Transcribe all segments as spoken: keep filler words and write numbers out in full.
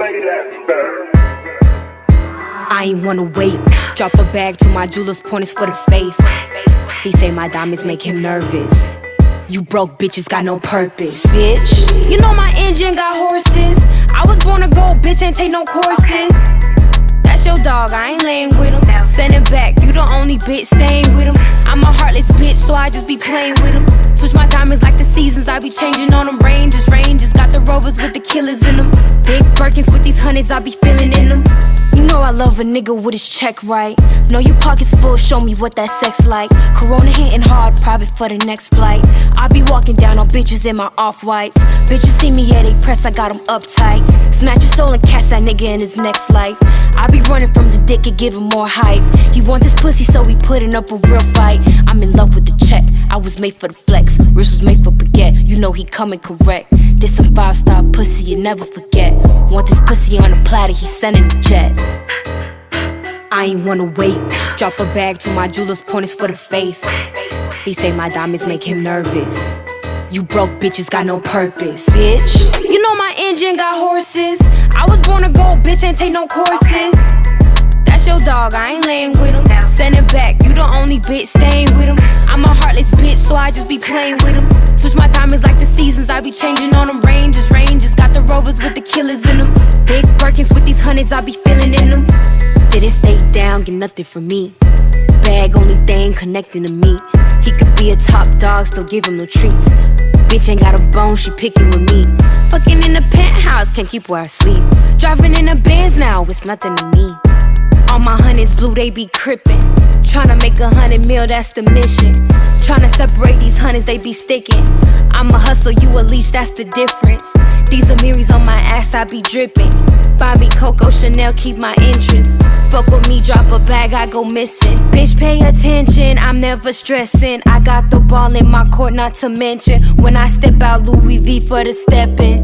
play that bird. I ain't wanna wait. Drop a bag to my jeweler's, pointers for the face. He say my diamonds make him nervous. You broke bitches got no purpose, bitch. You know my engine got horses. I was born to go, bitch, ain't take no courses. That's your dog, I ain't laying with him. Send him back, you the only bitch staying with him. I'm a heartless bitch, so I just be playing with him. Switch my diamonds like the seasons, I be changing on them. Ranges, ranges, got the Rovers with the killers in them. Big Birkins with these hundreds, I be feeling in them. You know I love a nigga with his check right. Know your pockets full, show me what that sex like. Corona hitting hard, private for the next flight. I be walking down on bitches in my off-whites. Bitches see me, yeah, they press, I got them uptight. Snatch your soul and catch that nigga in his next life. I be running from the dick and give him more hype. He want this pussy, so we putting up a real fight. I'm in love with the check, I was made for the flex. Wrist was made for baguette, you know he coming correct. This some five-star pussy, you never forget. Want this pussy on a platter, he sending the jet. I ain't wanna wait. Drop a bag to my jeweler's, pointers for the face. He say my diamonds make him nervous. You broke bitches got no purpose, bitch. You know my engine got horses. I was born to go, bitch, ain't take no courses. That's your dog, I ain't laying with him. Send him back, you the only bitch staying with him. I'm a heartless bitch, so I just be playing with him. Switch my diamonds like the seasons, I be changing on them. Ranges, ranges, got the Rovers with the killers in them. Big Birkins with these hundreds, I be feeling in them. Didn't stay down, get nothing from me. Bag only thing connecting to me. He could be a top dog, still give him no treats. Bitch ain't got a bone, she picking with me. Fucking in the penthouse, can't keep where I sleep. Driving in a Benz now, it's nothing to me. All my hundreds blue, they be crippin'. Tryna make a hundred mil, that's the mission. Tryna separate these hundreds, they be sticking. I'm a hustler, you a leech, that's the difference. These Amiris on my ass, I be dripping. Buy me Coco Chanel, keep my interest. Fuck with me, drop a bag, I go missing. Bitch, pay attention, I'm never stressing. I got the ball in my court, not to mention. When I step out, Louis V for the steppin'.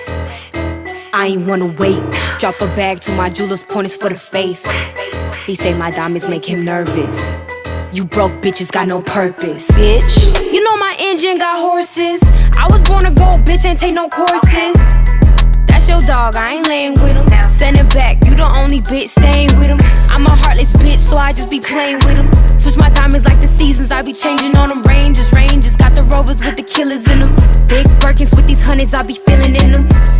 I ain't wanna wait. Drop a bag to my jeweler's, pointers for the face. He say my diamonds make him nervous. You broke bitches got no purpose, bitch. You know my engine got horses. I was born to go, bitch, ain't take no courses. That's your dog, I ain't laying with him. Send him back, you the only bitch staying with him. I'm a heartless bitch, so I just be playing with him. Switch my diamonds like the seasons, I be changing on them. Ranges, ranges, got the Rovers with the killers in them. Big Birkins with these hundreds, I be feeling in them.